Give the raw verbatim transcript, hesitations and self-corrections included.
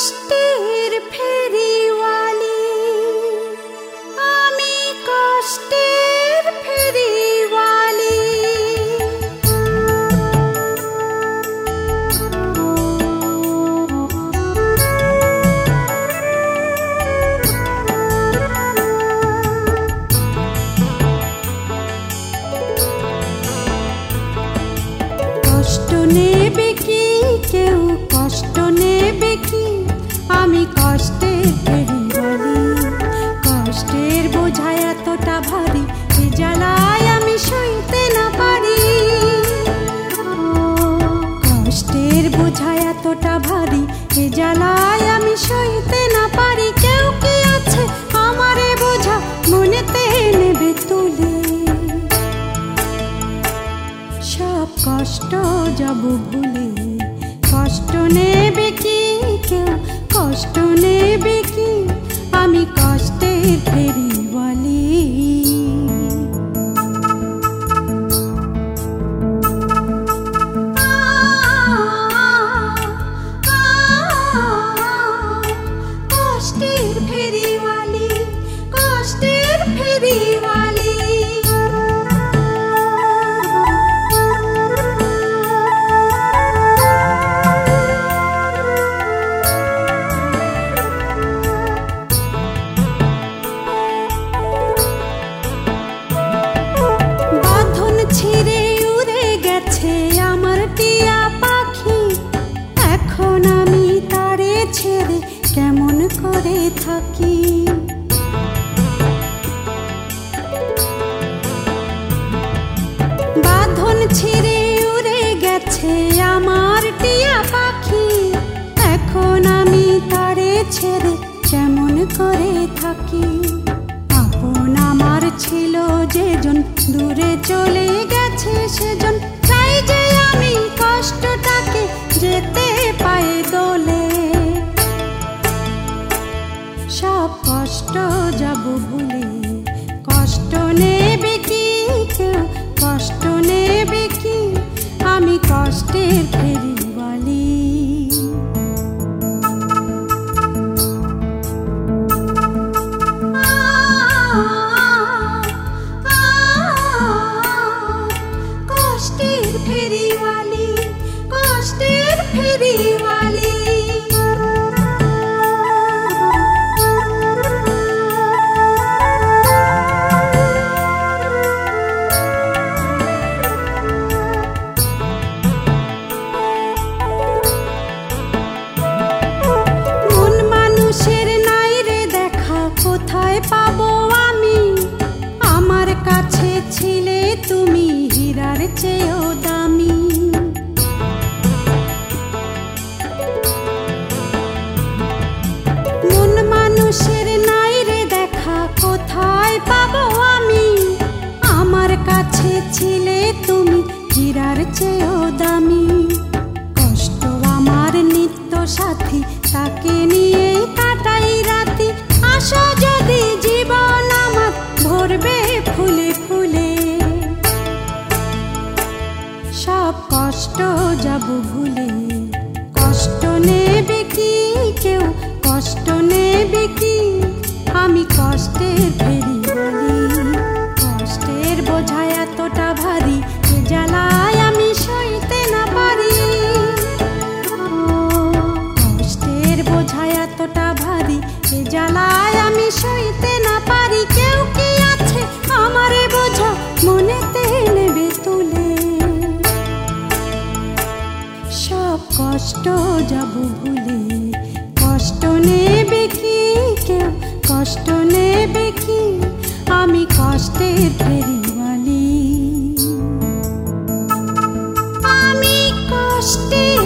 কষ্টের ফেরিওয়ালি, আমি কষ্টের ফেরিওয়ালি। কষ্ট নেবে কি কেউ, কষ্ট নেবে কি, আমি কষ্টের ফেরিওয়ালি। কষ্টের বোঝা এতটা ভারী, এ জ্বালায় আমি সইতে না পারি। কষ্টের বোঝা এতটা ভারী, এ জ্বালায় আমি সইতে না পারি। কেউ কি আছে আমারে বোঝা মনেতে নেবে তুলে? সব কষ্ট যাব ভুলে। কষ্ট নেবে কি কেউ, কষ্ট নেবে কি, আমি কষ্টের ফেরিওয়ালি। কষ্টের ফেরিওয়ালি, কষ্টের ফেরিওয়ালি। ছিঁড়ে উড়ে গেছে আমার টিয়া পাখি, এখন আমি তারে ছেড়ে কেমন করে থাকি। বাঁধন ছিঁড়ে উড়ে গেছে আমার টিয়া পাখি, এখন আমি তারে ছেড়ে কেমন করে থাকি। আপন আমার ছিল যেজন, দূরে চলে গেছে সেজন। চাই যে আমি কষ্টটাকে যেতে পায়ে দোলে। সব কষ্ট যাব ভুলে। কষ্ট নেবে কি কেউ, কষ্ট নেবে কি, আমি কষ্টের ফেরিওয়ালি। কষ্টের ফেরিওয়ালি, কষ্টের ফেরিওয়ালি। মন মানুষের নাই রে দেখা, কোথায় পাবো আমি? আমার কাছে ছিলে তুমি হীরার চেয়েও দামি। মন মানুষের নাই রে দেখা, কোথায় পাবো আমি? আমার কাছে ছিলে তুমি হীরার চেয়েও দামি। কষ্ট আমার নিত্য সাথী, তাকে নিয়ে কাটাই রাতি। আসো যদি জীবন আমার ভরবে ফুলে ফুলে। সব কষ্ট যাব ভুলে। কষ্ট নেবে কি কেউ, কষ্ট নেবে কি, আমি কষ্টের ফেরিওয়ালি। কষ্টের বোঝা এতটা ভারী, এ জ্বালায় আমি সইতে না পারি। কষ্টের বোঝা এতটা ভারী, এ জ্বালায় আমি সইতে না পারি। কেউ কি আছে আমারে বোঝা মনেতে নেবে তুলে? সব কষ্ট যাব ভুলে। কষ্ট নেবে কি কেউ, কষ্ট নেবে কি, আমি কষ্টের ফেরিওয়ালি। আমি কষ্টের